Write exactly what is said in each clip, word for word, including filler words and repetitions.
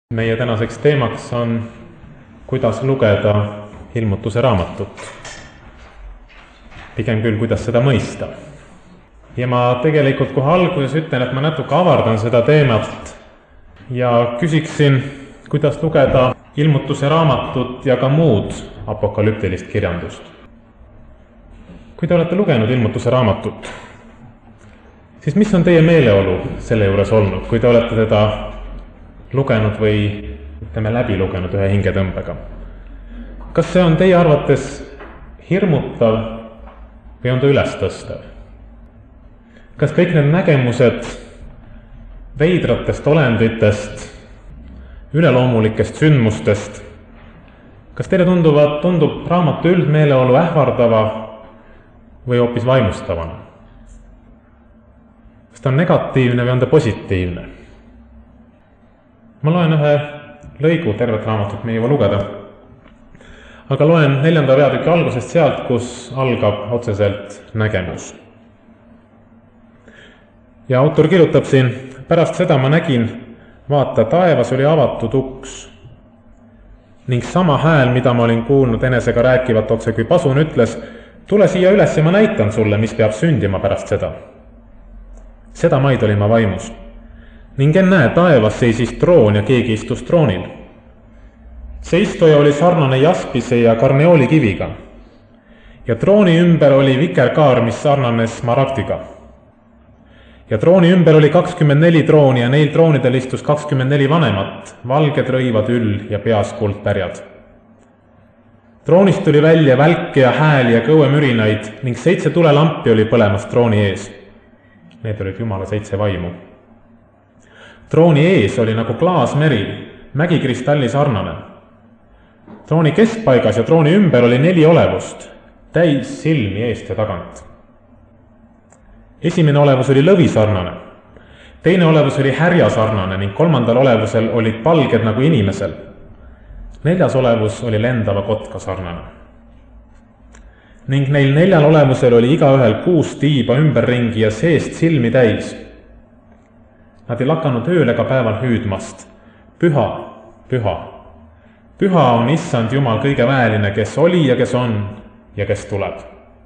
Meie tänaseks teemaks on, kuidas lugeda ilmutuse raamatut. Pigem küll, kuidas seda mõista. Ja ma tegelikult kohe alguses ütlen, et ma natuke avardan seda teemat ja küsiksin, kuidas lugeda ilmutuse raamatut ja ka muud apokalüptilist kirjandust. Kui te olete lugenud ilmutuse raamatut, siis mis on teie meeleolu selle juures olnud, kui te olete teda lugenud või ütleme läbi lugenud ühe hingetõmbega? Kas see on teie arvates hirmutav või on ta ülestõstev? Kas kõik need nägemused veidratest olenditest, üleloomulikest sündmustest, kas teile tunduvad, tundub raamatu üldmeeleolu ähvardava või hoopis vaimustavana? Kas ta on negatiivne või on ta positiivne? Ma loen ühe lõigu, tervet raamatut me ei jõua lugeda, aga loen neljanda peatüki algusest sealt, kus algab otseselt nägemus. Ja autor kirjutab siin: pärast seda ma nägin, vaata, taevas oli avatud uks ning sama hääl, mida ma olin kuulnud enesega rääkivat otse kui pasun, ütles: tule siia üles ja ma näitan sulle, mis peab sündima pärast seda. Seda maid oli ma vaimus. Ning ennäe, taevas seisis troon ja keegi istus troonil. See istuja oli sarnane jaspise ja karneooli kiviga ja trooni ümber oli vikerkaar, mis sarnanes smaragdiga. Ja trooni ümber oli kakskümmend neli trooni ja neil troonidel istus kakskümmend neli vanemat, valged rõivad üll ja peas kuldpärjad. Troonist tuli välja välke ja hääli ja kõuemürinaid ning seitse tulelampi oli põlemas trooni ees. Need olid Jumala seitse vaimu. Trooni ees oli nagu klaasmeri, mägikristalli sarnane. Trooni keskpaigas ja trooni ümber oli neli olevust, täis silmi eest ja tagant. Esimene olevus oli lõvi sarnane, teine olevus oli härja sarnane ning kolmandal olevusel olid palged nagu inimesel. Neljas olevus oli lendava kotka sarnane. Ning neil neljal olevusel oli igaühel kuus tiiba ümberringi ja seest silmi täis. Nad ei lakanud ööl ega päeval hüüdmast: püha, püha, püha on Issand Jumal kõige väeline, kes oli ja kes on ja kes tuleb.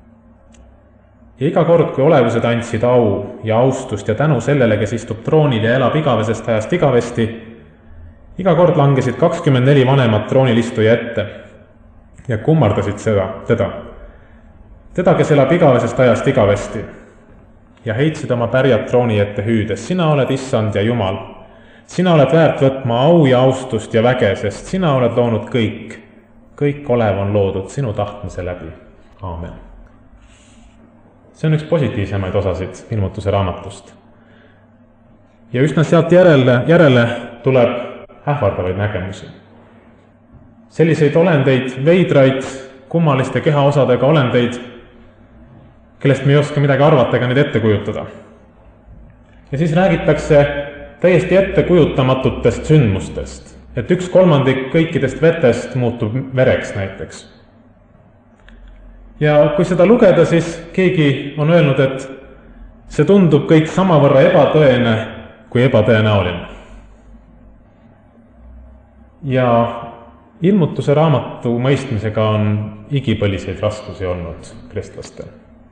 Ja iga kord, kui olevused andsid au ja austust ja tänu sellele, kes istub troonil ja elab igavesest ajast igavesti, iga kord langesid kakskümmend neli vanemat troonilistuja ette ja kummardasid seda, teda, teda, kes elab igavesest ajast igavesti, ja heitsid oma pärjad trooni ette hüüdes: sina oled Issand ja Jumal, sina oled väärt võtma au ja austust ja väge, sest sina oled loonud kõik, kõik olev on loodud sinu tahtmise läbi. Aamen. See on üks positiivsemaid osasid ilmutuse raamatust. Ja üsna sealt järele, järele tuleb ähvardavaid nägemusi. Selliseid olendeid, veidraid, kummaliste kehaosadega olendeid, kellest me ei oska midagi arvata ega neid ette kujutada. Ja siis räägitakse täiesti ettekujutamatutest sündmustest, et üks kolmandik kõikidest vetest muutub vereks näiteks. Ja kui seda lugeda, siis keegi on öelnud, et see tundub kõik samavõrra ebatõene kui ebatõenäoline. Ja ilmutuse raamatu mõistmisega on igipõliseid raskusi olnud kristlastel.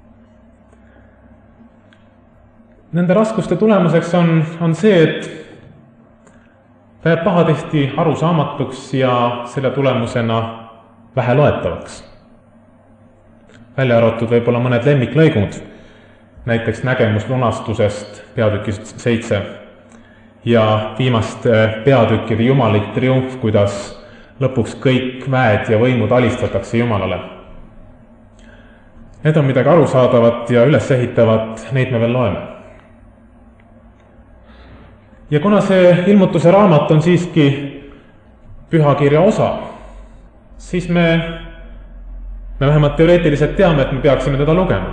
Nende raskuste tulemuseks on, on see, et ta jääb pahatihti arusaamatuks ja selle tulemusena vähe loetavaks. Välja arvatud võib-olla mõned lemmiklõigud, näiteks nägemus lunastusest peatükist seitse ja viimaste peatükkide jumalik triumf, kuidas lõpuks kõik väed ja võimud alistatakse Jumalale. Need on midagi arusaadavat ja üles ehitavat, neid me veel loeme. Ja kuna see ilmutuse raamat on siiski pühakirja osa, siis me, me vähemalt teoreetiliselt teame, et me peaksime teda lugema.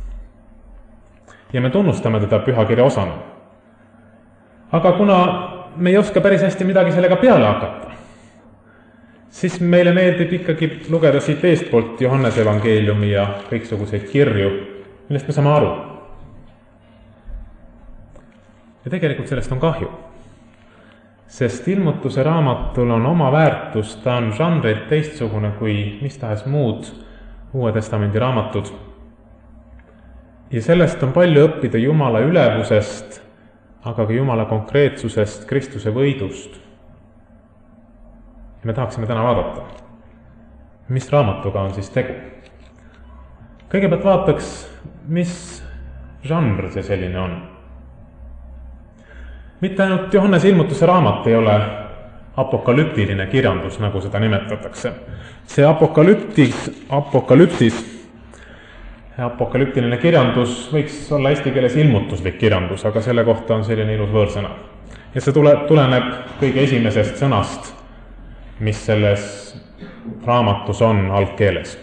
Ja me tunnustame teda pühakirja osana. Aga kuna me ei oska päris hästi midagi sellega peale hakata, siis meile meeldib ikkagi lugeda siit eestpoolt Johannese evangeeliumi ja kõiksuguseid kirju, millest me saame aru. Ja tegelikult sellest on kahju. sest ilmutuse raamatul on oma väärtus, ta on žanrilt teistsugune kui mis tahes muud Uue Testamendi raamatud. Ja sellest on palju õppida Jumala ülevusest, aga ka Jumala konkreetsusest, Kristuse võidust. Ja me tahaksime täna vaadata, mis raamatuga on siis tegu. Kõigepealt vaataks, mis žanr see selline on. Mitte ainult Johannese ilmutuse raamat ei ole apokalüptiline kirjandus, nagu seda nimetatakse. See apokalüptis, apokalüpsis, apokalüptiline kirjandus võiks olla eesti keeles ilmutuslik kirjandus, aga selle kohta on selline ilus võõrsõna. Ja see tule, tuleneb kõige esimesest sõnast, mis selles raamatus on algkeeles.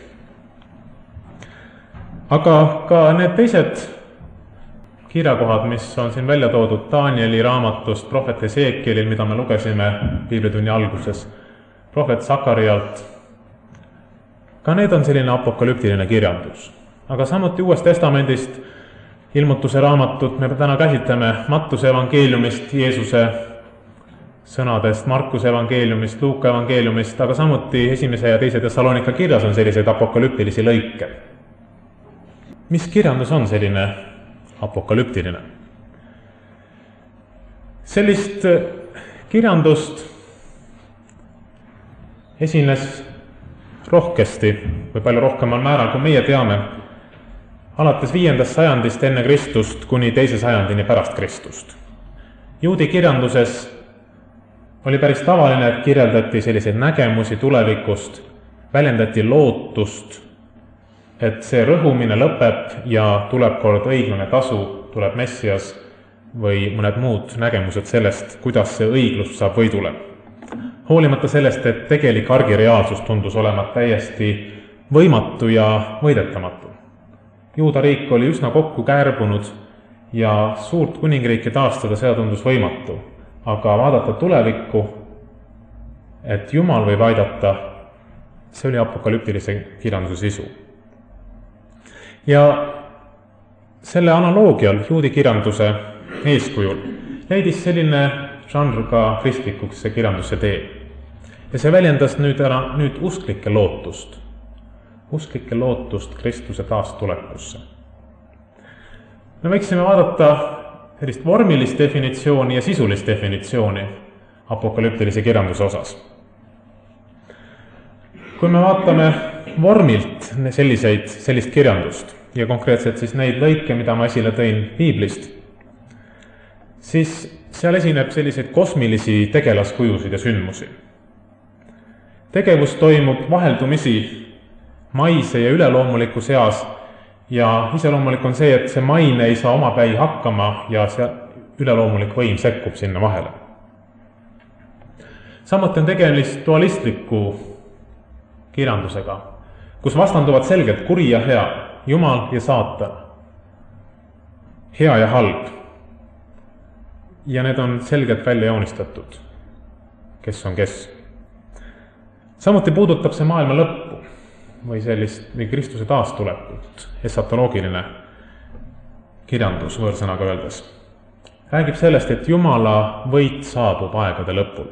Aga ka need teised kirjakohad, mis on siin välja toodud Danieli raamatust, prohvet Esekielil, mida me lugesime piiblitunni alguses, prohvet Sakarialt, ka need on selline apokalüptiline kirjandus. Aga samuti Uuest Testamendist ilmutuse raamatut me täna käsitleme Mattuse evangeeliumist, Jeesuse sõnadest, Markuse evangeeliumist, Luuka evangeeliumist, aga samuti esimese ja teise Thessalonika kirjas on selliseid apokalüptilisi lõike. Mis kirjandus on selline apokalüptiline? Sellist kirjandust esines rohkesti või palju rohkemal määral, kui meie teame, alates viiendast sajandist enne Kristust kuni teise sajandini pärast Kristust. Juudi kirjanduses oli päris tavaline, et kirjeldati selliseid nägemusi tulevikust, väljendati lootust, et see rõhumine lõpeb ja tuleb kord õiglane tasu, tuleb Messias või mõned muud nägemused sellest, kuidas see õiglus saab võidule. Hoolimata sellest, et tegelik argireaalsus tundus olema täiesti võimatu ja võidetamatu. Juuda riik oli üsna kokku kärbunud ja suurt kuningriiki taastada seda tundus võimatu. Aga vaadata tulevikku, et Jumal võib aidata, see oli apokalüptilise kirjanduse sisu. Ja selle analoogial juudi kirjanduse eeskujul leidis selline žanr ka kristlikuks see kirjanduse tee. Ja see väljendas nüüd ära nüüd usklike lootust, usklike lootust Kristuse taastulekusse. Me võiksime vaadata sellist vormilist definitsiooni ja sisulist definitsiooni apokalüptilise kirjanduse osas. Kui me vaatame vormilt selliseid, sellist kirjandust ja konkreetselt siis neid lõike, mida ma esile tõin piiblist, siis seal esineb selliseid kosmilisi tegelaskujusid ja sündmusi. Tegevus toimub vaheldumisi maise ja üleloomuliku seas ja iseloomulik on see, et see maine ei saa omapäi hakkama ja see üleloomulik võim sekkub sinna vahele. Samuti on tegemist dualistliku kirjandusega, kus vastanduvad selgelt kuri ja hea, Jumal ja saatan, hea ja halb. Ja need on selgelt välja joonistatud, kes on kes. Samuti puudutab see maailma lõppu või sellist või Kristuse taastulekut, esatoloogiline kirjandus võõrsõnaga öeldes. Räägib sellest, et Jumala võit saabub aegade lõpul.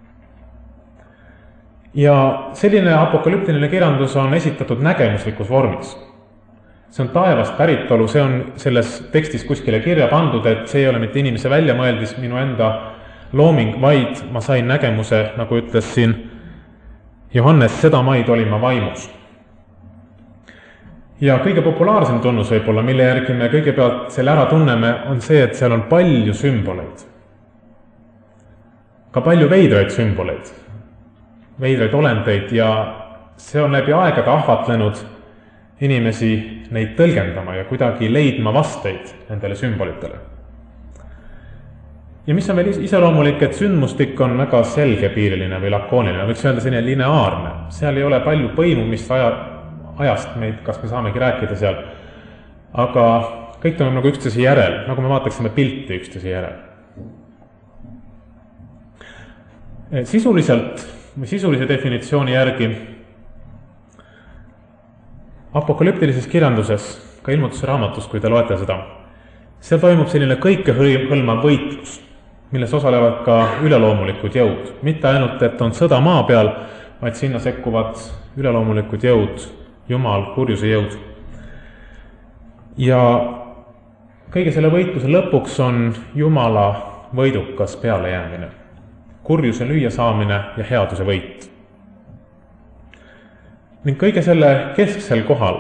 Ja selline apokalüptiline kirjandus on esitatud nägemuslikus vormis. See on taevast päritolu, see on selles tekstis kuskile kirja pandud, et see ei ole mitte inimese väljamõeldis, minu enda looming, vaid ma sain nägemuse, nagu ütles siin Johannes, seda maid olin ma vaimus. Ja kõige populaarsem tunnus võib-olla, mille järgi me kõigepealt selle ära tunneme, on see, et seal on palju sümboleid. Ka palju veidraid sümboleid, veidraid olendeid ja see on läbi aegade ahvatlenud inimesi neid tõlgendama ja kuidagi leidma vasteid nendele sümbolitele. Ja mis on veel iseloomulik, et sündmustik on väga selgepiiriline või lakooniline, võiks öelda selline lineaarne. Seal ei ole palju põimumist aja, ajast meid, kas me saamegi rääkida seal, aga kõik on nagu üksteise järel, nagu me vaataksime pilti üksteise järel. Sisuliselt või sisulise definitsiooni järgi apokalüptilises kirjanduses, ka ilmutuse raamatus, kui te loete seda, seal toimub selline kõikehõlmav võitlus. milles osalevad ka üleloomulikud jõud. Mitte ainult, et on sõda maa peal, vaid sinna sekkuvad üleloomulikud jõud, Jumal, kurjuse jõud. Ja kõige selle võitluse lõpuks on Jumala võidukas pealejäämine, kurjuse lüüa saamine ja headuse võit. Ning kõige selle kesksel kohal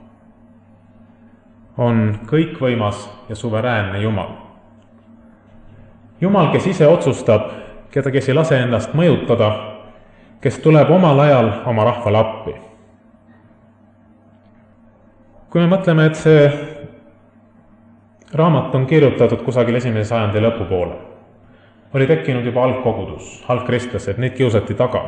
on kõikvõimas ja suveräänne Jumal. Jumal, kes ise otsustab, keda kes ei lase endast mõjutada, kes tuleb omal ajal oma rahvale appi. Kui me mõtleme, et see raamat on kirjutatud kusagil esimese sajandi lõpupoole, oli tekkinud juba algkogudus, algkristlased, neid kiusati taga.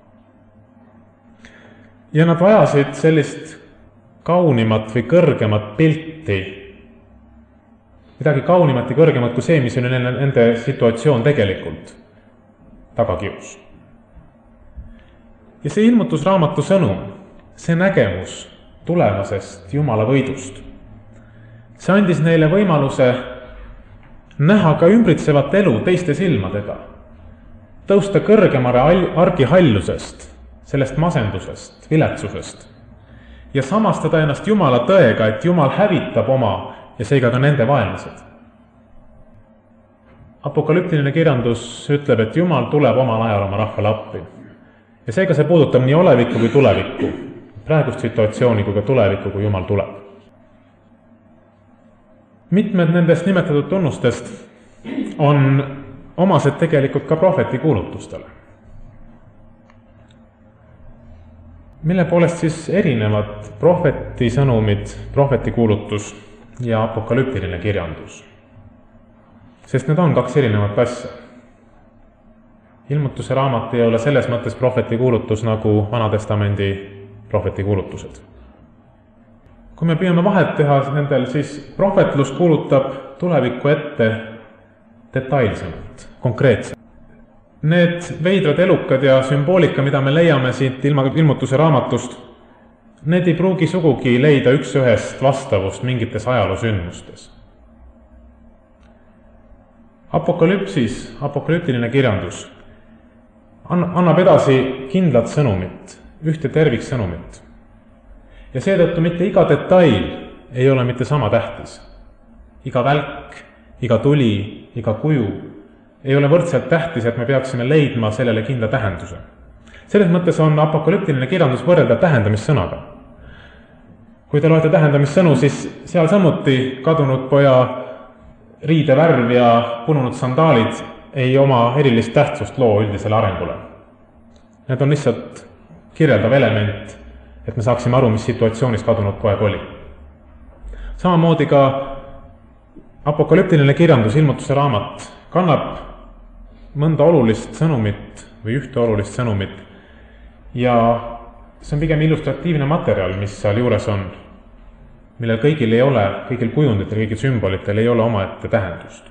Ja nad vajasid sellist kaunimat või kõrgemat pilti, midagi kaunimat ja kõrgemat kui see, mis oli nende situatsioon tegelikult, tagakius. Ja see ilmutusraamatu sõnum, see nägemus tulevasest Jumala võidust, see andis neile võimaluse näha ka ümbritsevat elu teiste silmadega, tõusta kõrgemale argihallusest, sellest masendusest, viletsusest ja samastada ennast Jumala tõega, et Jumal hävitab oma ja seega ka nende vaenlased. Apokalüptiline kirjandus ütleb, et Jumal tuleb omal ajal oma rahvale appi. Ja seega see puudutab nii olevikku kui tulevikku, praegust situatsiooni kui ka tulevikku, kui Jumal tuleb. Mitmed nendest nimetatud tunnustest on omased tegelikult ka prohveti kuulutustele. Mille poolest siis erinevad prohveti sõnumid, prohveti kuulutus ja apokalüptiline kirjandus? Sest need on kaks erinevat asja. Ilmutuse raamat ei ole selles mõttes prohveti kuulutus nagu Vanatestamendi prohveti kuulutused. Kui me püüame vahet teha nendel, siis prohvetlus kuulutab tulevikku ette detailsemalt, konkreetselt. Need veidrad elukad ja sümboolika, mida me leiame siit ilma ilmutuse raamatust, need ei pruugi sugugi leida üks ühest vastavust mingites ajaloosündmustes. Apokalüpsis, apokalüptiline kirjandus annab edasi kindlat sõnumit, ühte terviksõnumit. Ja seetõttu mitte iga detail ei ole mitte sama tähtis. Iga välk, iga tuli, iga kuju ei ole võrdselt tähtis, et me peaksime leidma sellele kindla tähenduse. Selles mõttes on apokalüptiline kirjandus võrrelda tähendamissõnaga. Kui te loete tähendamissõnu, siis seal samuti kadunud poja riidevärv ja pununud sandaalid ei oma erilist tähtsust loo üldisele arengule. Need on lihtsalt kirjeldav element, et me saaksime aru, mis situatsioonis kadunud poeg oli. Samamoodi ka apokalüptiline kirjandus, ilmutuse raamat, kannab mõnda olulist sõnumit või ühte olulist sõnumit ja see on pigem illustratiivne materjal, mis seal juures on, millel kõigil ei ole, kõigil kujunditel, kõigil sümbolitel ei ole omaette tähendust.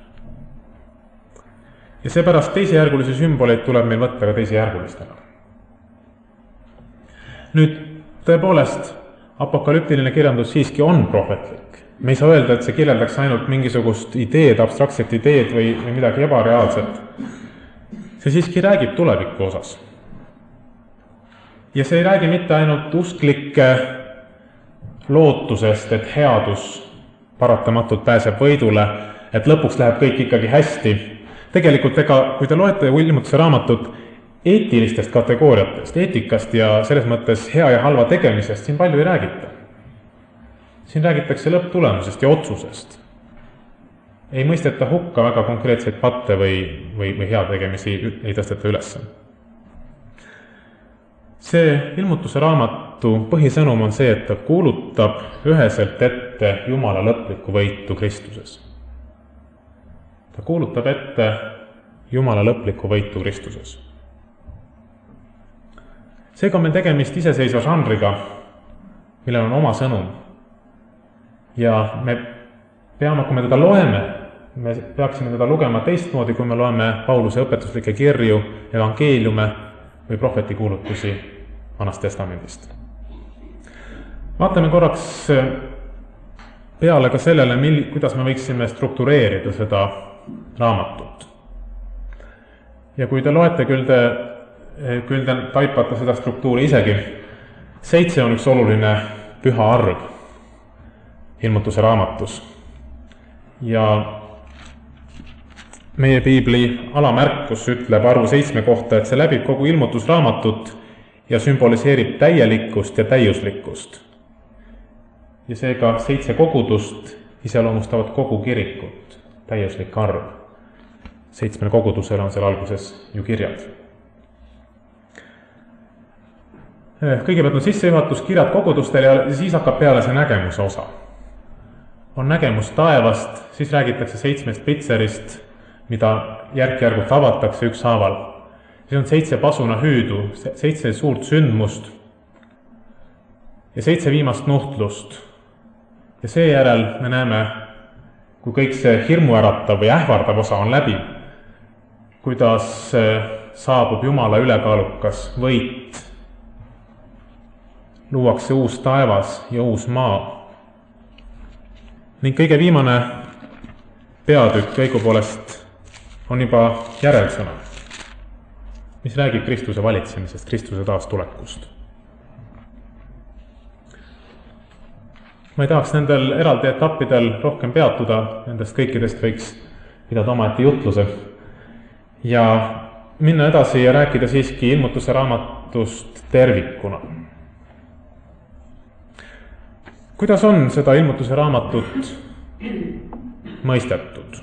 Ja seepärast teisejärgulisi sümboleid tuleb meil võtta ka teisejärgulistena. Nüüd, tõepoolest, apokalüptiline kirjandus siiski on prohvetlik. Me ei saa öelda, et see kirjeldaks ainult mingisugust ideed, abstraktset ideed või, või midagi ebareaalset. See siiski räägib tuleviku osas. Ja see ei räägi mitte ainult usklike lootusest, et headus paratamatult pääseb võidule, et lõpuks läheb kõik ikkagi hästi. Tegelikult, ega, kui te loete ilmutuse raamatut eetilistest kategooriatest, eetikast ja selles mõttes hea ja halva tegemisest, siin palju ei räägita. Siin räägitakse lõpptulemusest ja otsusest. Ei mõisteta hukka väga konkreetseid patte või, või, või hea tegemisi ei tõsteta üles. See ilmutuse raamatu põhisõnum on see, et ta kuulutab üheselt ette Jumala lõplikku võitu Kristuses. Ta kuulutab ette Jumala lõplikku võitu Kristuses. Seega on meil tegemist iseseisva žanriga, millel on oma sõnum. Ja me peame, kui me teda loeme, me peaksime teda lugema teistmoodi, kui me loeme Pauluse õpetuslikke kirju, evangeeliume või prohvetikuulutusi Vanast Testamendist. Vaatame korraks peale ka sellele, mil, kuidas me võiksime struktureerida seda raamatut. ja kui te loete, küll te, küll te taipate seda struktuuri isegi, seitse on üks oluline püha arv ilmutuse raamatus. Ja meie piibli alamärkus ütleb arvu seitsme kohta, et see läbib kogu ilmutusraamatut ja sümboliseerib täielikkust ja täiuslikkust. Ja seega seitse kogudust iseloomustavad kogu kirikut, täiuslik arv. Seitsmel kogudusel on seal alguses ju kirjad. Kõigepealt on sissejuhatus, kirjad kogudustel ja siis hakkab peale see nägemuse osa. On nägemus taevast, siis räägitakse seitsmest pitserist, mida järk-järgult avatakse ükshaaval. Siis on seitse pasuna hüüdu, seitse suurt sündmust ja seitse viimast nuhtlust. Ja seejärel me näeme, kui kõik see hirmuäratav või ähvardav osa on läbi, kuidas saabub Jumala ülekaalukas võit, luuakse uus taevas ja uus maa. Ning kõige viimane peatükk õigupoolest on juba järelsõna, mis räägib Kristuse valitsemisest, Kristuse taastulekust. Ma ei tahaks nendel eraldi etappidel rohkem peatuda, nendest kõikidest võiks pidada omaette jutluse ja minna edasi ja rääkida siiski ilmutuse raamatust tervikuna. Kuidas on seda ilmutuse raamatut mõistetud?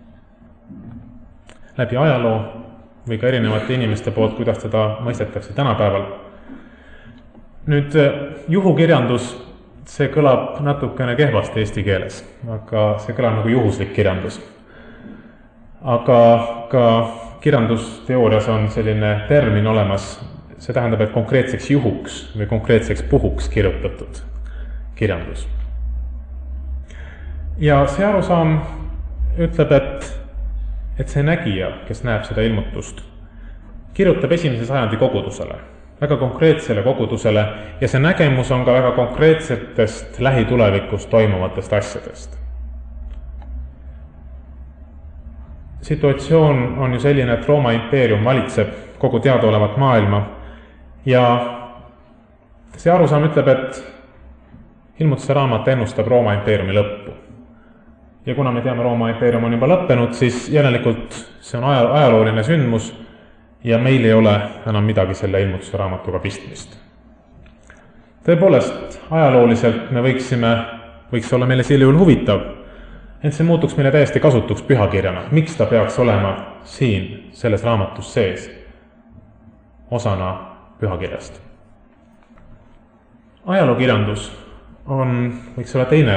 Läbi ajaloo või ka erinevate inimeste poolt, kuidas seda mõistetakse tänapäeval. Nüüd juhukirjandus, see kõlab natukene kehvasti eesti keeles, aga see kõlab nagu juhuslik kirjandus. Aga ka kirjandusteoorias on selline termin olemas, see tähendab, et konkreetseks juhuks või konkreetseks puhuks kirjutatud kirjandus. Ja see arusaam ütleb, et, et see nägija, kes näeb seda ilmutust, kirjutab esimese sajandi kogudusele, väga konkreetsele kogudusele ja see nägemus on ka väga konkreetsetest lähitulevikus toimuvatest asjadest. Situatsioon on ju selline, et Rooma impeerium valitseb kogu teadaolevat maailma ja see arusaam ütleb, et ilmutuse raamat ennustab Rooma impeeriumi lõppu. Ja kuna me teame, Rooma impeerium on juba lõppenud, siis järelikult see on ajalooline sündmus ja meil ei ole enam midagi selle ilmutuse raamatuga pistmist. Tõepoolest, ajalooliselt me võiksime, võiks olla meile sel juhul huvitav, et see muutuks meile täiesti kasutuks pühakirjana. Miks ta peaks olema siin, selles raamatus sees, osana pühakirjast? Ajalookirjandus on, võiks olla teine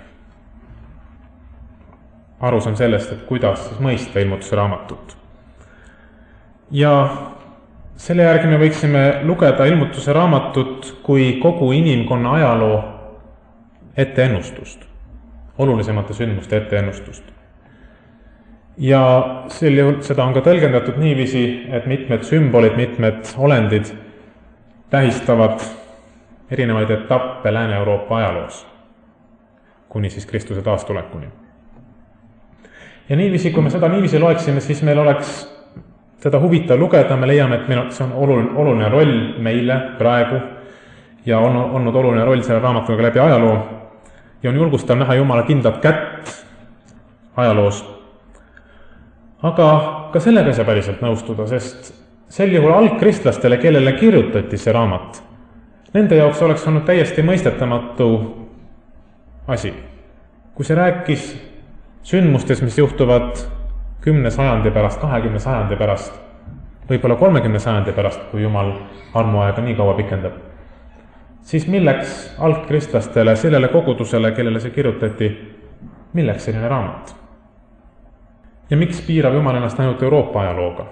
arus on sellest, et kuidas siis mõista ilmutuse raamatut. Ja selle järgi me võiksime lugeda ilmutuse raamatut kui kogu inimkonna ajaloo etteennustust, olulisemate sündmuste etteennustust. Ja sel juhul seda on ka tõlgendatud niiviisi, et mitmed sümbolid, mitmed olendid tähistavad erinevaid etappe Lääne-Euroopa ajaloos, kuni siis Kristuse taastulekuni. Ja niiviisi, kui me seda niiviisi loeksime, siis meil oleks seda huvitav lugeda, me leiame, et meil on, see on oluline, oluline roll meile praegu ja on olnud oluline roll selle raamatuga läbi ajaloo ja on julgustav näha Jumala kindlat kätt ajaloos. Aga ka sellega ei saa päriselt nõustuda, sest sel juhul algkristlastele, kellele kirjutati see raamat, nende jaoks oleks olnud täiesti mõistetamatu asi. Kui see rääkis sündmustes, mis juhtuvad kümne sajandi pärast, kahekümne sajandi pärast, võib-olla kolmekümne sajandi pärast, kui Jumal armuaega nii kaua pikendab, siis milleks algkristlastele, sellele kogudusele, kellele see kirjutati, milleks selline raamat? Ja miks piirab Jumal ennast ainult Euroopa ajalooga?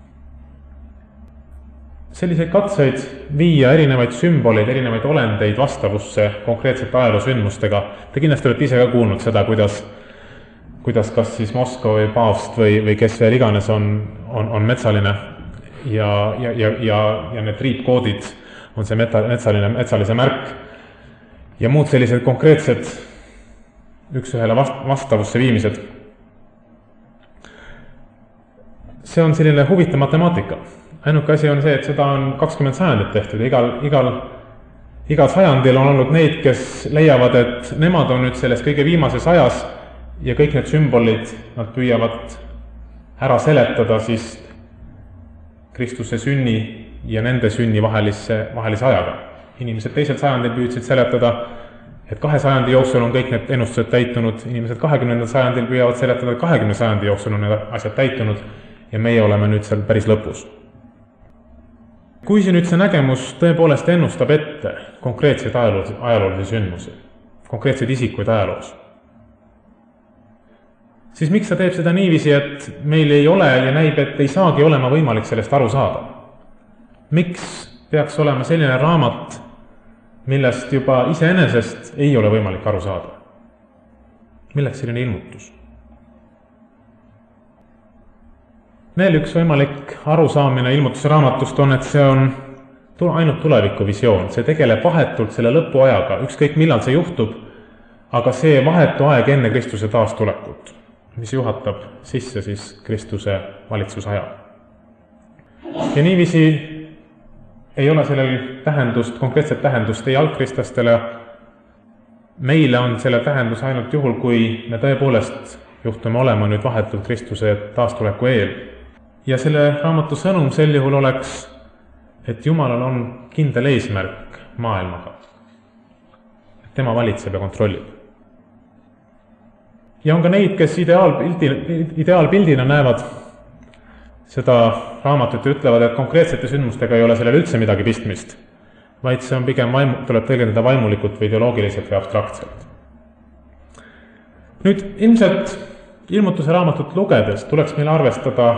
Selliseid katseid viia erinevaid sümboleid, erinevaid olendeid vastavusse konkreetsete ajaloosündmustega. Te kindlasti olete ise ka kuulnud seda, kuidas, kuidas kas siis Moskva või paavst või, või kes veel iganes on, on, on metsaline ja, ja, ja, ja, ja need riipkoodid on see meta, metsaline, metsalise märk ja muud sellised konkreetsed üks ühele vast, vastavusse viimised. see on selline huvitav matemaatika. Ainuke asi on see, et seda on kakskümmend sajandit tehtud ja igal, igal, igal sajandil on olnud neid, kes leiavad, et nemad on nüüd selles kõige viimases ajas ja kõik need sümbolid, nad püüavad ära seletada siis Kristuse sünni ja nende sünni vahelisse, vahelise ajaga. Inimesed teisel sajandil püüdsid seletada, et kahe sajandi jooksul on kõik need ennustused täitunud, inimesed kahekümnendal sajandil püüavad seletada, et kahekümne sajandi jooksul on need asjad täitunud ja meie oleme nüüd seal päris lõpus. Kui see nüüd see nägemus tõepoolest ennustab ette konkreetseid ajaloolisi, ajaloolisi sündmusi, konkreetseid isikuid ajaloos, siis miks ta teeb seda niiviisi, et meil ei ole ja näib, et ei saagi olema võimalik sellest aru saada? Miks peaks olema selline raamat, millest juba iseenesest ei ole võimalik aru saada? Milleks selline ilmutus? Veel üks võimalik arusaamine ilmutuse raamatust on, et see on ainult tulevikuvisioon. See tegeleb vahetult selle lõpuajaga, ükskõik millal see juhtub, aga see vahetu aeg enne Kristuse taastulekut, mis juhatab sisse siis Kristuse valitsusaja. Ja niiviisi ei ole sellel tähendust, konkreetset tähendust ei algkristlastele. Meile on selle tähendus ainult juhul, kui me tõepoolest juhtume olema nüüd vahetult Kristuse taastuleku eel. Ja selle raamatu sõnum sel juhul oleks, et Jumalal on kindel eesmärk maailmaga. Tema valitseb ja kontrollib. Ja on ka neid, kes ideaalpildina, ideaalpildina näevad seda raamatut ja ütlevad, et konkreetsete sündmustega ei ole sellel üldse midagi pistmist, vaid see on pigem vaimu, tuleb tõlgendada vaimulikult või ideoloogiliselt või abstraktselt. Nüüd ilmselt ilmutuse raamatut lugedes tuleks meil arvestada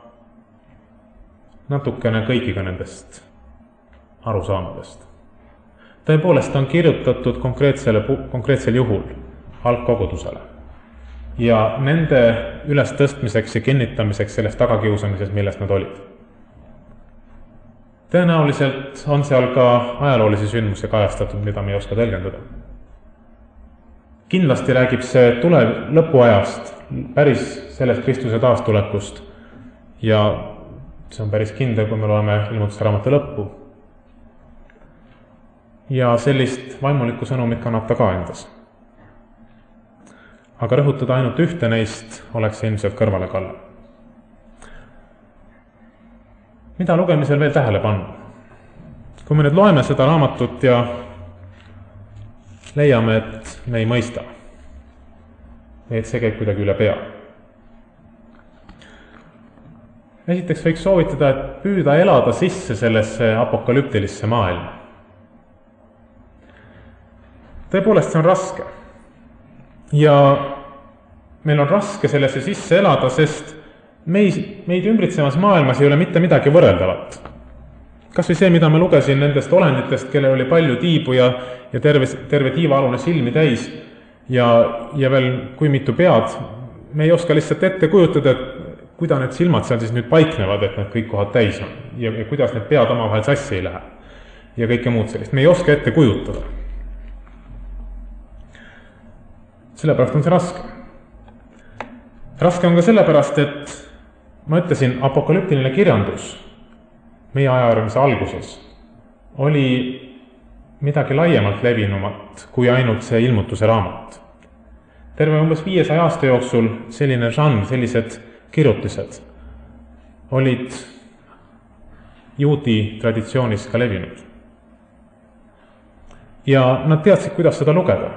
natukene kõigiga nendest arusaamadest. Tõepoolest on kirjutatud konkreetsele, konkreetsel juhul algkogudusele ja nende üles tõstmiseks ja kinnitamiseks selles tagakiusamises, millest nad olid. Tõenäoliselt on seal ka ajaloolisi sündmusi kajastatud, mida me ei oska tõlgendada. Kindlasti räägib see tule lõpuajast, päris sellest Kristuse taastulekust ja see on päris kindel, kui me loeme ilmutuse raamatu lõppu. Ja sellist vaimulikku sõnumit kannab ta ka endas. Aga rõhutada ainult ühte neist oleks ilmselt kõrvale kalla. Mida lugemisel veel tähele panna? Kui me nüüd loeme seda raamatut ja leiame, et me ei mõista, et see käib kuidagi üle pea. Esiteks võiks soovitada, et püüda elada sisse sellesse apokalüptilisse maailma. Tõepoolest, see on raske. Ja meil on raske sellesse sisse elada, sest meid, meid ümbritsemas maailmas ei ole mitte midagi võrreldavat. Kas või see, mida ma lugesin nendest olenditest, kellel oli palju tiibu ja, ja terve, terve tiivaalune silmi täis ja, ja veel kui mitu pead, me ei oska lihtsalt ette kujutada, et kuida need silmad seal siis nüüd paiknevad, et need kõik kohad täis on ja, ja kuidas need pead omavahel sassi ei lähe ja kõike muud sellist. Me ei oska ette kujutada. Sellepärast on see raske. Raske on ka sellepärast, et ma ütlesin, apokalüptiline kirjandus meie ajaarvamise alguses oli midagi laiemalt levinumat kui ainult see ilmutuse raamat. Terve umbes viiesaja aasta jooksul selline žanr, sellised kirjutised olid juudi traditsioonis ka levinud. Ja nad teadsid, kuidas seda lugeda.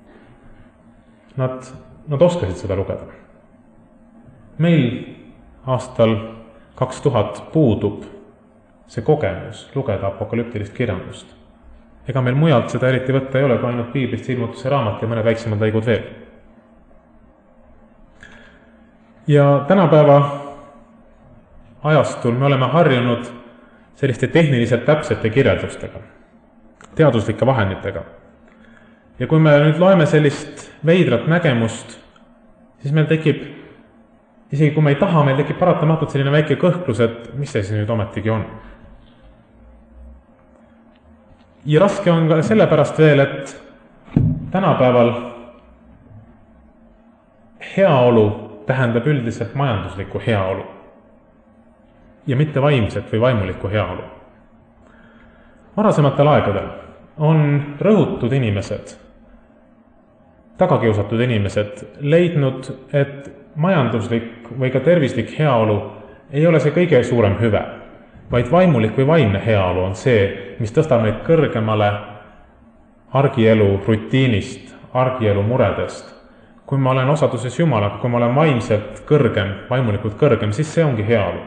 Nad, nad oskasid seda lugeda. Meil aastal kaks tuhat puudub see kogemus lugeda apokalüptilist kirjandust. Ega meil mujalt seda eriti võtta ei ole, kui ainult piiblist ilmutuse raamat ja mõned väiksemad lõigud veel. Ja tänapäeva ajastul me oleme harjunud selliste tehniliselt täpsete kirjeldustega, teaduslike vahenditega. Ja kui me nüüd loeme sellist veidrat nägemust, siis meil tekib, isegi kui me ei taha, meil tekib paratamatult selline väike kõhklus, et mis see siis nüüd ometigi on. Ja raske on ka sellepärast veel, et tänapäeval heaolu tähendab üldiselt majanduslikku heaolu. ja mitte vaimset või vaimulikku heaolu. Varasematel aegadel on rõhutud inimesed, tagakiusatud inimesed leidnud, et majanduslik või ka tervislik heaolu ei ole see kõige suurem hüve, vaid vaimulik või vaimne heaolu on see, mis tõstab meid kõrgemale argielu rutiinist, argielu muredest. Kui ma olen osaduses Jumalaga, kui ma olen vaimselt kõrgem, vaimulikult kõrgem, siis see ongi heaolu.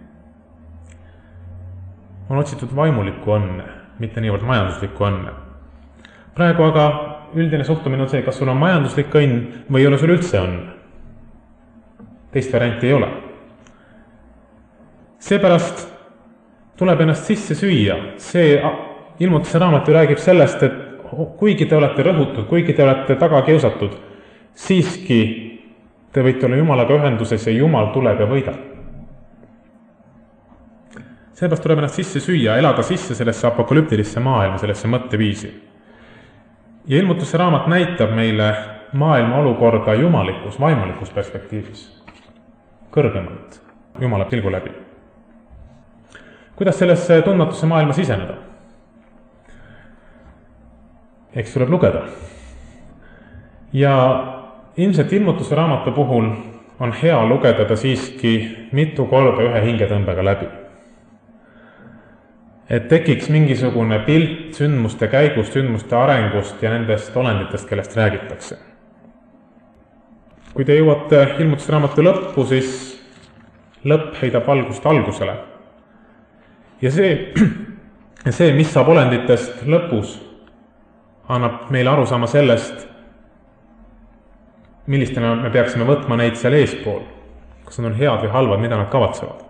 On otsitud vaimulikku õnne, mitte niivõrd majanduslikku õnne. Praegu aga üldine suhtumine on see, kas sul on majanduslik õnn või ei ole sul üldse õnn. Teist varianti ei ole. Seepärast tuleb ennast sisse süüa. See ilmutuse raamat ju räägib sellest, et kuigi te olete rõhutud, kuigi te olete taga kiusatud, siiski te võite olla Jumalaga ühenduses ja Jumal tuleb ja võidab. Seepärast tuleb ennast sisse süüa, elada sisse sellesse apokalüptilisse maailma, sellesse mõtteviisi. Ja ilmutuse raamat näitab meile maailma olukorda jumalikus, vaimulikus perspektiivis. Kõrgemalt Jumala pilgu läbi. Kuidas sellesse tundmatuse maailma siseneda? Eks tuleb lugeda. Ja ilmselt ilmutuse raamatu puhul on hea lugeda ta siiski mitu korda ühe hingetõmbega läbi. Et tekiks mingisugune pilt sündmuste käigust, sündmuste arengust ja nendest olenditest, kellest räägitakse. Kui te jõuate ilmutuse raamatu lõppu, siis lõpp heidab valgust algusele. Ja see, see, mis saab olenditest lõpus, annab meile aru saama sellest, millistena me peaksime võtma neid seal eespool, kas nad on head või halvad, mida nad kavatsevad.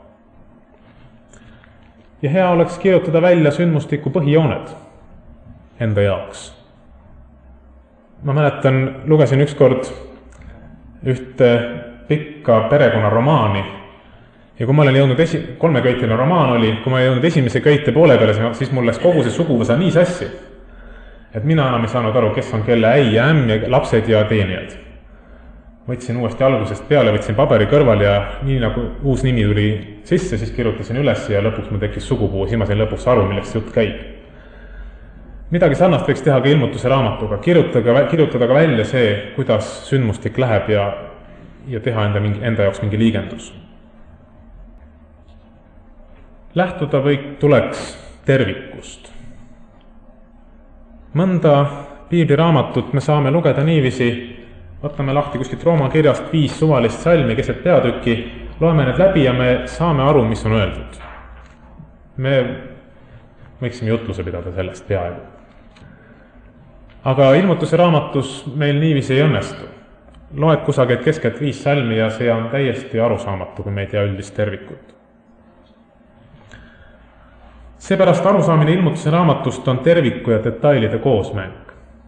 Ja hea oleks kirjutada välja sündmustiku põhijooned enda jaoks. Ma mäletan, lugesin ükskord ühte pikka perekonnaromaani ja kui ma olen jõudnud esi, kolmeköiteline romaan oli, kui ma olen jõudnud esimese köite poole peale, siis mul läks kogu see suguvõsa nii sassi, et mina enam ei saanud aru, kes on kelle äi ja ämm ja lapsed ja teenijad. Võtsin uuesti algusest peale, võtsin paberi kõrval ja nii nagu uus nimi tuli sisse, siis kirjutasin üles ja lõpuks mul tekkis sugupuu, siis ma sain lõpuks aru, millest jutt käib. Midagi sarnast võiks teha ka ilmutuse raamatuga, kirjutada, kirjutada ka välja see, kuidas sündmustik läheb ja, ja teha enda, mingi, enda jaoks mingi liigendus. Lähtuda või tuleks tervikust. Mõnda piibliraamatut me saame lugeda niiviisi, võtame lahti kuskilt Rooma kirjast viis suvalist salmi keset peatüki, loeme need läbi ja me saame aru, mis on öeldud. Me võiksime jutluse pidada sellest peaaegu. Aga ilmutuse raamatus meil niiviisi ei õnnestu. Loed kusagilt keskelt viis salmi ja see on täiesti arusaamatu, kui me ei tea üldist tervikut. Seepärast arusaamine ilmutuse raamatust on terviku ja detailide koosmäng.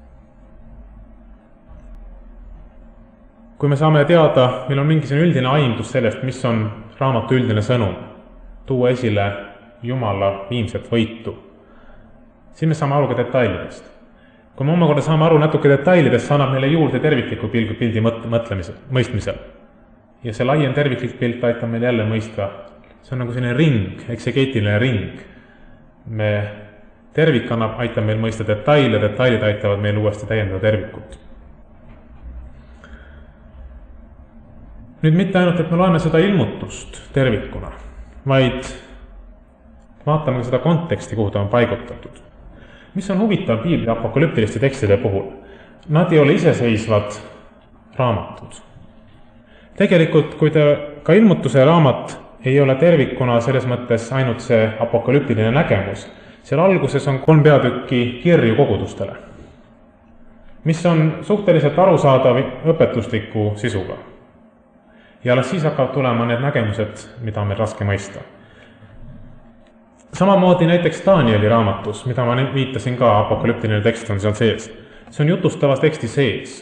Kui me saame teada, meil on mingisugune üldine aimdus sellest, mis on raamatu üldine sõnum, tuua esile Jumala viimset võitu, siis me saame aru ka detailidest. Kui me omakorda saame aru natuke detailidest, see annab meile juurde tervikliku pildi, pildi mõtlemisel, mõistmisel. Ja see laiem terviklik pilt aitab meil jälle mõista. See on nagu selline ring, eksegeetiline ring. Me tervik annab, aitab meil mõista detaile, detailid aitavad meil uuesti täiendada tervikut. Nüüd mitte ainult, et me loeme seda ilmutust tervikuna, vaid vaatame seda konteksti, kuhu ta on paigutatud. Mis on huvitav piibli apokalüptiliste tekstide puhul? Nad ei ole iseseisvad raamatud. Tegelikult, kui te ka ilmutuse raamat ei ole tervikuna selles mõttes ainult see apokalüptiline nägemus, seal alguses on kolm peatükki kirju kogudustele, mis on suhteliselt arusaadav õpetusliku sisuga. Ja alles siis hakkavad tulema need nägemused, mida on meil raske mõista. Samamoodi näiteks Danieli raamatus, mida ma viitasin ka, apokalüptiline tekst on seal sees. See on jutustavas teksti sees.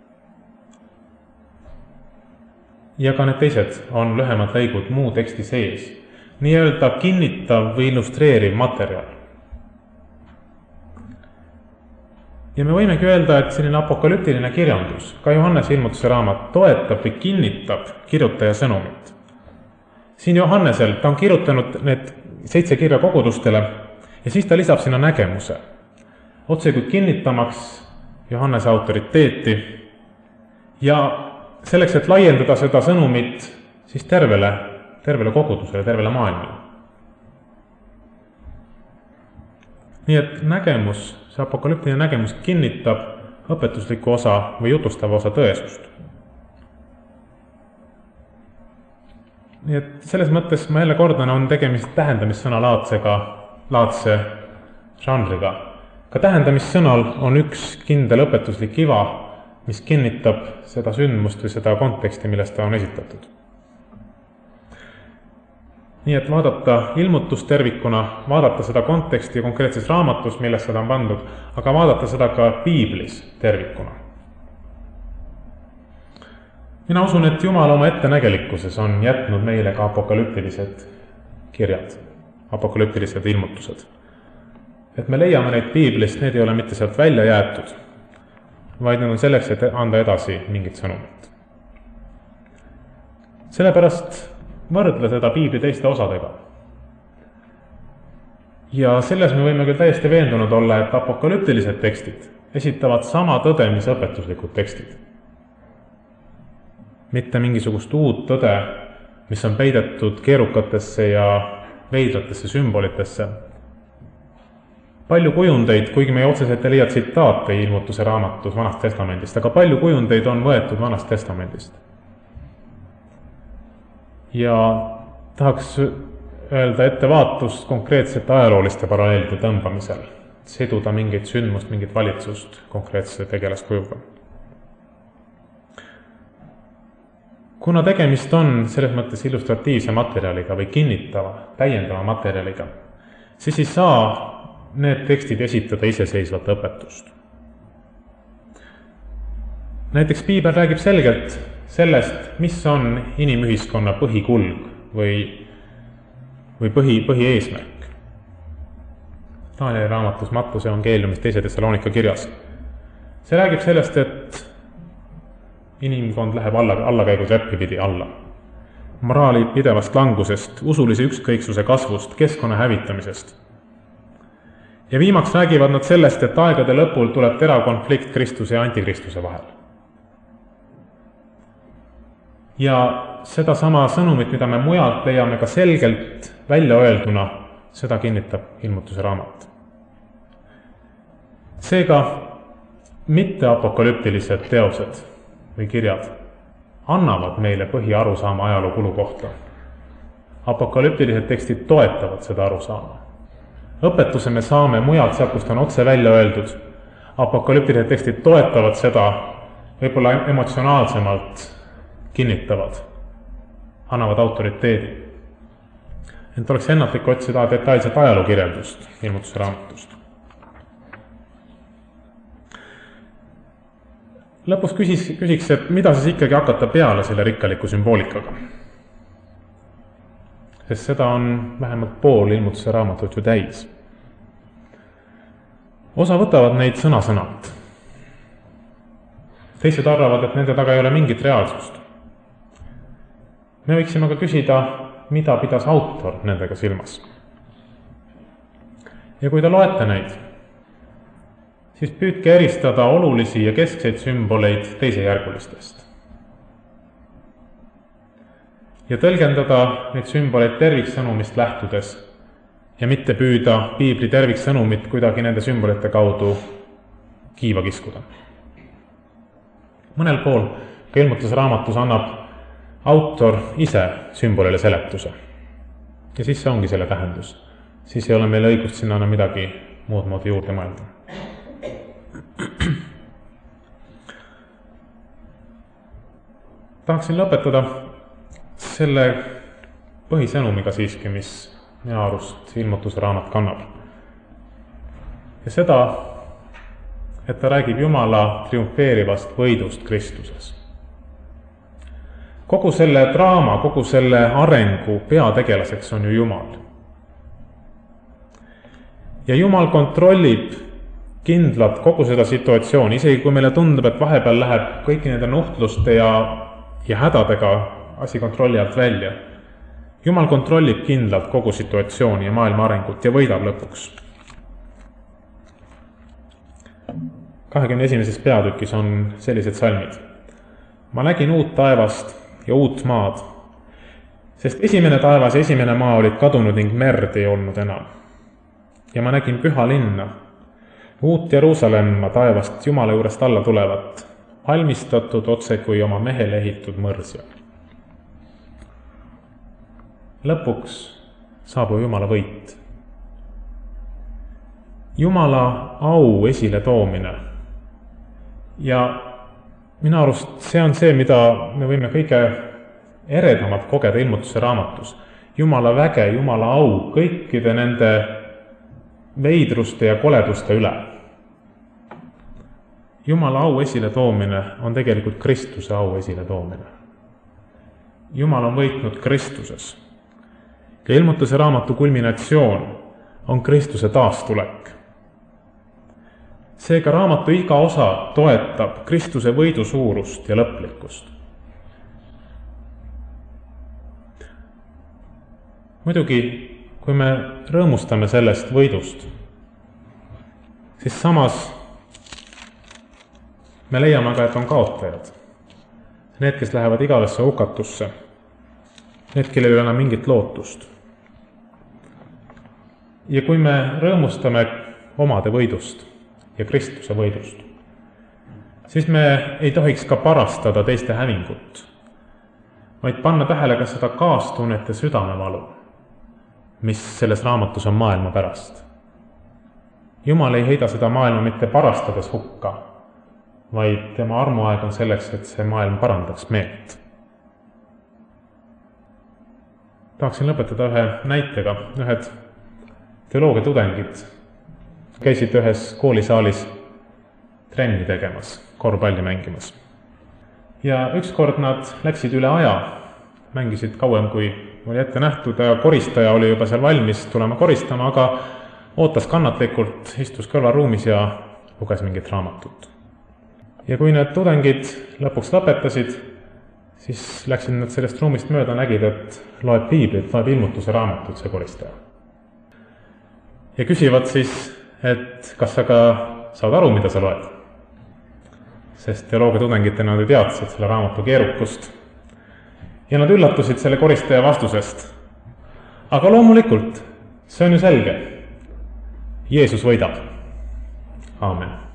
Ja ka need teised on lühemad lõigud muu teksti sees. Nii-öelda kinnitav või illustreeriv materjal. Ja me võimegi öelda, et selline apokalüptiline kirjandus, ka Johannese ilmutuse raamat, toetab või kinnitab kirjutaja sõnumit. siin Johannesel, ta on kirjutanud need seitse kirja kogudustele ja siis ta lisab sinna nägemuse. Otse kui kinnitamaks Johannese autoriteeti ja selleks, et laiendada seda sõnumit siis tervele, tervele kogudusele, tervele maailmale. Nii et nägemus, see apokalüptiline nägemus kinnitab õpetusliku osa või jutustava osa tõesust. Nii et selles mõttes ma jälle kordan, on tegemist tähendamissõna laadsega, laadse žanriga. Ka tähendamissõnal on üks kindel õpetuslik iva, mis kinnitab seda sündmust või seda konteksti, millest ta on esitatud. Nii et vaadata ilmutust tervikuna, vaadata seda konteksti konkreetses raamatus, millest seda on pandud, aga vaadata seda ka piiblis tervikuna. Mina usun, et Jumal oma ettenägelikkuses on jätnud meile ka apokalüptilised kirjad, apokalüptilised ilmutused. Et me leiame neid piiblist, need ei ole mitte sealt välja jäetud, vaid need on selleks, et anda edasi mingit sõnumit. Sellepärast võrdle seda piibli teiste osadega. Ja selles me võime küll täiesti veendunud olla, et apokalüptilised tekstid esitavad sama tõde, mis õpetuslikud tekstid. Mitte mingisugust uut tõde, mis on peidetud keerukatesse ja veidratesse sümbolitesse. Palju kujundeid, kuigi me otseselt ei leia tsitaate ilmutuse raamatus Vanast Testamendist, aga palju kujundeid on võetud Vanast Testamendist. Ja tahaks öelda ettevaatust konkreetsete ajalooliste paralleelide tõmbamisel, siduda mingit sündmust, mingit valitsust konkreetse tegelaskujuga. Kuna tegemist on selles mõttes illustratiivse materjaliga või kinnitava, täiendava materjaliga, siis ei saa need tekstid esitada iseseisvat õpetust. Näiteks Piibel räägib selgelt sellest, mis on inimühiskonna põhikulg või, või põhi, põhieesmärk. Danieli raamatus Mattuse evangeeliumis teise Thessalonika kirjas. See räägib sellest, et inimkond läheb alla, allakäigu treppi pidi alla. Moraali pidevast langusest, usulise ükskõiksuse kasvust, keskkonna hävitamisest. Ja viimaks räägivad nad sellest, et aegade lõpul tuleb terav konflikt Kristuse ja antikristuse vahel. Ja seda sama sõnumit, mida me mujalt leiame ka selgelt välja öelduna, seda kinnitab ilmutuse raamat. Seega mitte apokalüptilised teosed või kirjad annavad meile põhiarusaama ajaloo kulu kohta. Apokalüptilised tekstid toetavad seda arusaama. Õpetuse me saame mujalt sealt, kust on otse välja öeldud. Apokalüptilised tekstid toetavad seda, võib-olla emotsionaalsemalt kinnitavad, annavad autoriteedi. Ent oleks ennatlik otsida detailset ajalookirjeldust ilmutuse raamatust. Lõpus küsis, küsiks, et mida siis ikkagi hakata peale selle rikkaliku sümboolikaga. Sest seda on vähemalt pool ilmutuse raamatut ju täis. Osa võtavad neid sõna-sõnalt. Teised arvavad, et nende taga ei ole mingit reaalsust. Me võiksime ka küsida, mida pidas autor nendega silmas. Ja kui te loete neid, siis püüdke eristada olulisi ja keskseid sümboleid teisejärgulistest. Ja tõlgendada neid sümboleid terviksõnumist lähtudes ja mitte püüda piibli terviksõnumit kuidagi nende sümbolite kaudu kiiva kiskuda. Mõnel pool ka ilmutuse raamatus annab autor ise sümbolile seletuse. Ja siis see ongi selle tähendus. Siis ei ole meil õigust sinna enam midagi muud moodi juurde mõelda. Tahaksin lõpetada selle põhisõnumiga siiski, mis minu arust ilmutuse raamat kannab. Ja seda, et ta räägib Jumala triumfeerivast võidust Kristuses. Kogu selle draama, kogu selle arengu peategelaseks on ju Jumal. Ja Jumal kontrollib kindlalt kogu seda situatsiooni, isegi kui meile tundub, et vahepeal läheb kõiki nende nuhtluste ja, ja hädadega asi kontrolli alt välja. Jumal kontrollib kindlalt kogu situatsiooni ja maailma arengut ja võidab lõpuks. kahekümne esimeses peatükis on sellised salmid. Ma nägin uut taevast ja uut maad, sest esimene taevas ja esimene maa olid kadunud ning merd ei olnud enam. Ja ma nägin püha linna, uut Jeruusalemma taevast Jumala juurest alla tulevat, valmistatud otse kui oma mehele ehitud mõrsja. Lõpuks saabub Jumala võit. Jumala au esile toomine. Ja minu arust see on see, mida me võime kõige eredamalt kogeda ilmutuse raamatus. Jumala väge, Jumala au kõikide nende veidruste ja koleduste üle. Jumala au esile toomine on tegelikult Kristuse au esile toomine. Jumal on võitnud Kristuses. Ja ilmutuse raamatu kulminatsioon on Kristuse taastulek. Seega raamatu iga osa toetab Kristuse võidu suurust ja lõplikkust. Muidugi, kui me rõõmustame sellest võidust, siis samas me leiame ka, et on kaotajad. Need, kes lähevad igavesse hukatusse, need, kellel ei ole mingit lootust. Ja kui me rõõmustame omade võidust ja Kristuse võidust, siis me ei tohiks ka parastada teiste hävingut, vaid panna tähele ka seda kaastunnet ja südamevalu, mis selles raamatus on maailma pärast. Jumal ei heida seda maailma mitte parastades hukka, vaid tema armuaeg on selleks, et see maailm parandaks meelt. Tahaksin lõpetada ühe näitega. Ühed teoloogia tudengid käisid ühes koolisaalis trenni tegemas, korvpalli mängimas. Ja ükskord nad läksid üle aja, mängisid kauem kui oli ette nähtud ja koristaja oli juba seal valmis tulema koristama, aga ootas kannatlikult, istus kõrvalruumis ja luges mingit raamatut. Ja kui need tudengid lõpuks lõpetasid, siis läksid nad sellest ruumist mööda, nägid, et loeb piiblit, loeb ilmutuse raamatut see koristaja. Ja küsivad siis, et kas sa ka saad aru, mida sa loed? Sest teoloogia tudengitena nad teadsid selle raamatu keerukust. Ja nad üllatusid selle koristaja vastusest. Aga loomulikult, see on ju selge. Jeesus võidab. Aamen.